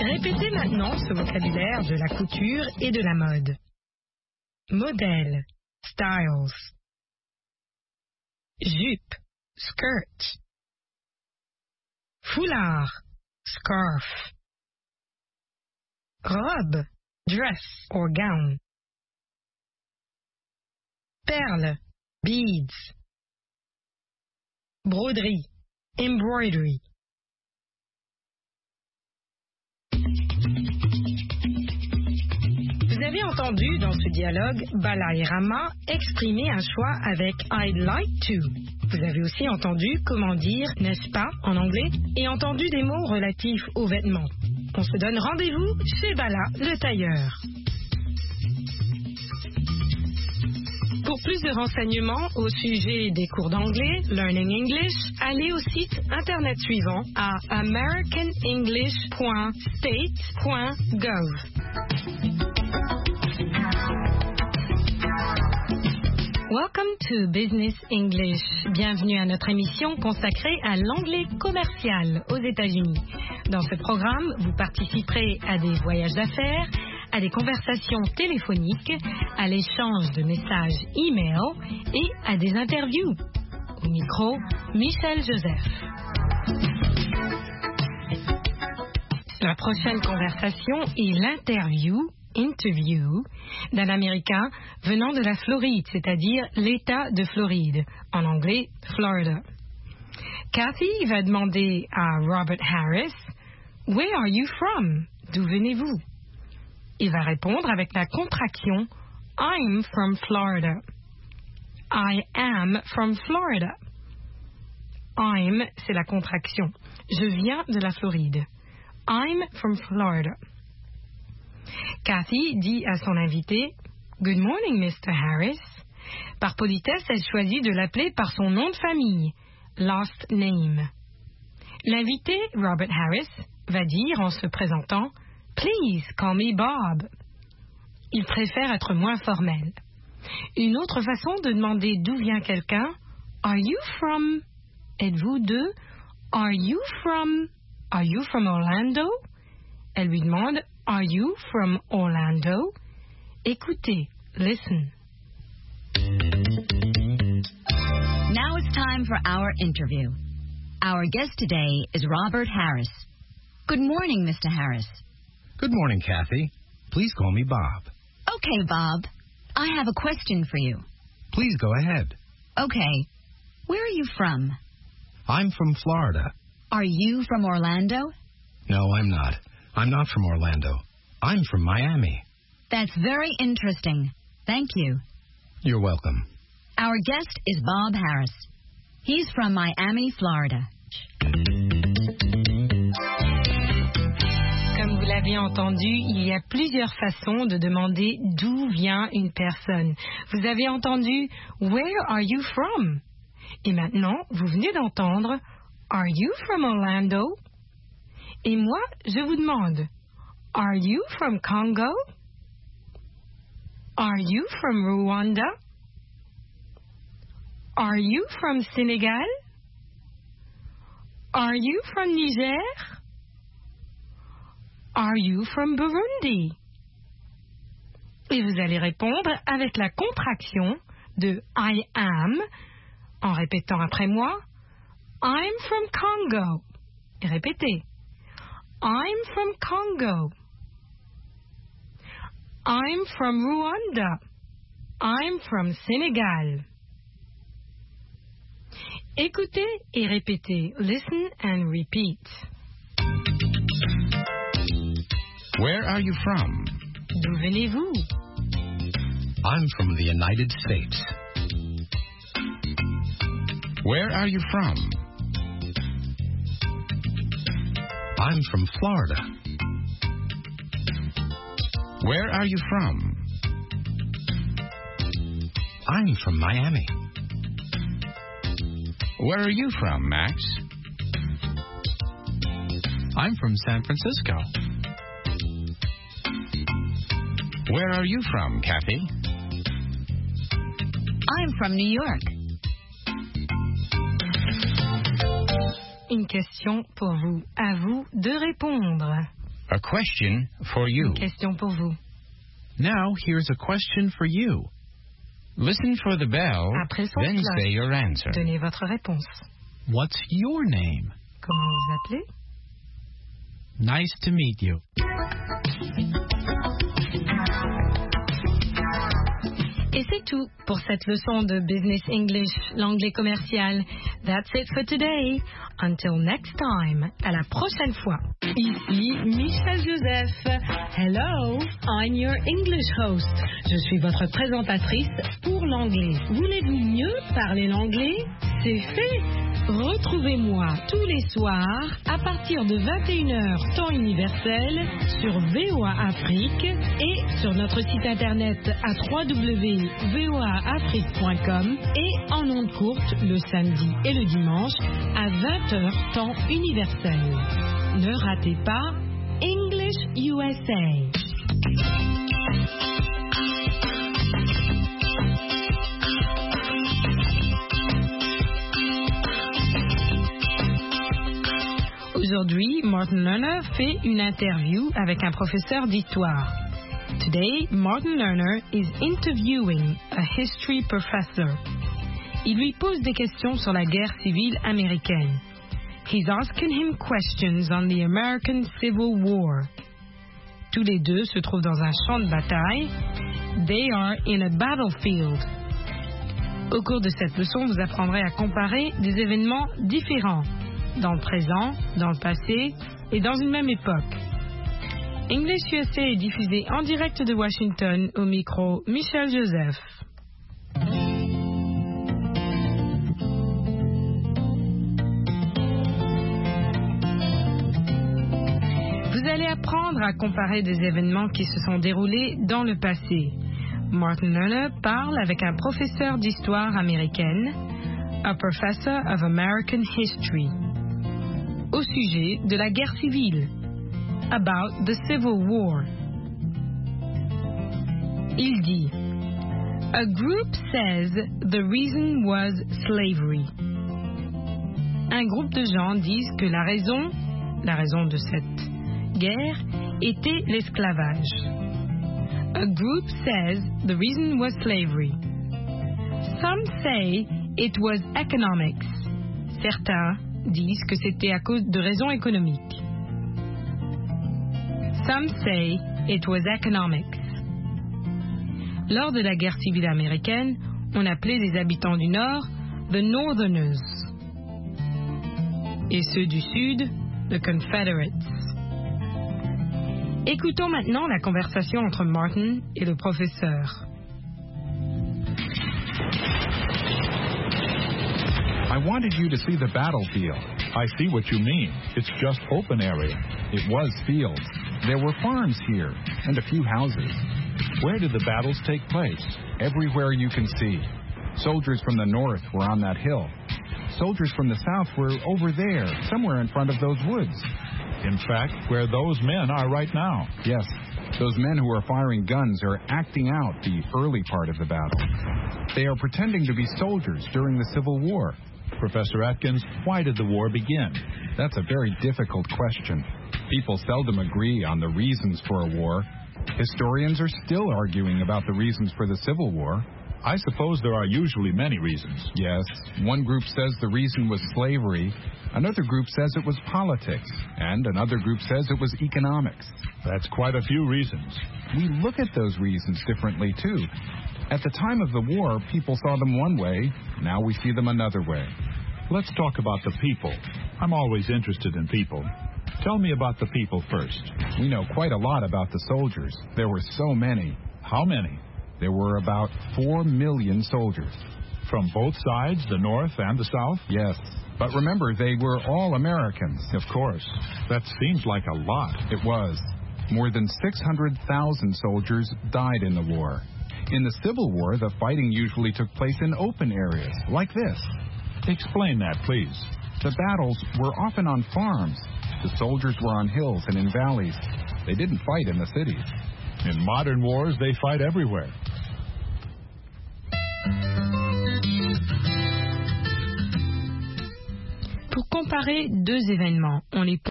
Répétez maintenant ce vocabulaire de la couture et de la mode. Modèle, styles. Jupe, skirt. Foulard, scarf. Robe, dress or gown. Perles, beads. Broderie, embroidery. Vous avez entendu dans ce dialogue Bala et Rama exprimer un choix avec I'd like to. Vous avez aussi entendu comment dire n'est-ce pas en anglais et entendu des mots relatifs aux vêtements. On se donne rendez-vous chez Bala le tailleur. Pour plus de renseignements au sujet des cours d'anglais, Learning English, allez au site internet suivant à americanenglish.state.gov. Welcome to Business English. Bienvenue à notre émission consacrée à l'anglais commercial aux États-Unis. Dans ce programme, vous participerez à des voyages d'affaires, à des conversations téléphoniques, à l'échange de messages e-mail et à des interviews. Au micro, Michel Joseph. La prochaine conversation est l'interview d'un Américain venant de la Floride, c'est-à-dire l'État de Floride, en anglais Florida. Kathy va demander à Robert Harris, « Where are you from? D'où venez-vous? » Il va répondre avec la contraction « I'm from Florida ». « I am from Florida ». « I'm » c'est la contraction. Je viens de la Floride. « I'm from Florida ». Kathy dit à son invité « Good morning, Mr. Harris ». Par politesse, elle choisit de l'appeler par son nom de famille, last name. L'invité, Robert Harris, va dire en se présentant « Please call me Bob ». Il préfère être moins formel. Une autre façon de demander d'où vient quelqu'un « Are you from » Êtes-vous de « Are you from Orlando » Elle lui demande « Are you from Orlando ?» Écoutez, listen. Now it's time for our interview. Our guest today is Robert Harris. Good morning, Mr. Harris. Good morning, Kathy. Please call me Bob. Okay, Bob. I have a question for you. Please go ahead. Okay. Where are you from? I'm from Florida. Are you from Orlando? No, I'm not. I'm not from Orlando. I'm from Miami. That's very interesting. Thank you. You're welcome. Our guest is Bob Harris. He's from Miami, Florida. Comme vous l'avez entendu, il y a plusieurs façons de demander d'où vient une personne. Vous avez entendu « Where are you from ?» Et maintenant, vous venez d'entendre « Are you from Orlando ?» Et moi, je vous demande « Are you from Congo? Are you from Rwanda? Are you from Senegal? Are you from Niger? Are you from Burundi? » Et vous allez répondre avec la contraction de I am, en répétant après moi I'm from Congo. Et répétez I'm from Congo. I'm from Rwanda. I'm from Senegal. Écoutez et répétez. Listen and repeat. Where are you from? D'où venez-vous? I'm from the United States. Where are you from? I'm from Florida. Where are you from? I'm from Miami. Where are you from, Max? I'm from San Francisco. Where are you from, Kathy? I'm from New York. Une question pour vous. À vous de répondre. A question for you. Une question pour vous. Now, here's a question for you. Listen for the bell, Après son then cloche, say your answer. donnez votre réponse. What's your name? Comment vous appelez? Nice to meet you. Et c'est tout pour cette leçon de Business English, l'anglais commercial. That's it for today. Until next time. À la prochaine fois. Ici Michel Joseph. Hello, I'm your English host. Je suis votre présentatrice pour l'anglais. Voulez-vous mieux parler l'anglais? C'est fait. Retrouvez-moi tous les soirs à partir de 21h temps universel sur VOA Afrique et sur notre site internet à www.voaafrique.com et en ondes courtes le samedi et le dimanche à 20h temps universel. Ne ratez pas English USA. Aujourd'hui, Martin Lerner fait une interview avec un professeur d'histoire. Today, Martin Lerner is interviewing a history professor. Il lui pose des questions sur la guerre civile américaine. He's asking him questions on the American Civil War. Tous les deux se trouvent dans un champ de bataille. They are in a battlefield. Au cours de cette leçon, vous apprendrez à comparer des événements différents, dans le présent, dans le passé et dans une même époque. English USA est diffusé en direct de Washington au micro Michel Joseph. Vous allez apprendre à comparer des événements qui se sont déroulés dans le passé. Martin Lerner parle avec un professeur d'histoire américaine, a professor of American history, au sujet de la guerre civile, about the Civil War. Il dit, a group says the reason was slavery. Un groupe de gens disent que la raison de cette guerre était l'esclavage. A group says the reason was slavery. Some say it was economics. Certains disent que c'était à cause de raisons économiques. Some say it was economics. Lors de la guerre civile américaine, on appelait les habitants du Nord the Northerners et ceux du Sud the Confederates. Écoutons maintenant la conversation entre Martin et le professeur. I wanted you to see the battlefield. I see what you mean. It's just open area. It was fields. There were farms here and a few houses. Where did the battles take place? Everywhere you can see. Soldiers from the north were on that hill. Soldiers from the south were over there, somewhere in front of those woods. In fact, where those men are right now. Yes, those men who are firing guns are acting out the early part of the battle. They are pretending to be soldiers during the Civil War. Professor Atkins, why did the war begin? That's a very difficult question. People seldom agree on the reasons for a war. Historians are still arguing about the reasons for the Civil War. I suppose there are usually many reasons. Yes, one group says the reason was slavery, another group says it was politics, and another group says it was economics. That's quite a few reasons. We look at those reasons differently, too. At the time of the war, people saw them one way, now we see them another way. Let's talk about the people. I'm always interested in people. Tell me about the people first. We know quite a lot about the soldiers. There were so many. How many? There were about 4 million soldiers. From both sides, the North and the South? Yes. But remember, they were all Americans. Of course. That seems like a lot. It was. More than 600,000 soldiers died in the war. In the Civil War, the fighting usually took place in open areas, like this. Explain that, please. The battles were often on farms. The soldiers were on hills and in valleys. They didn't fight in the cities. In modern wars, they fight everywhere. Pour comparer deux événements, on les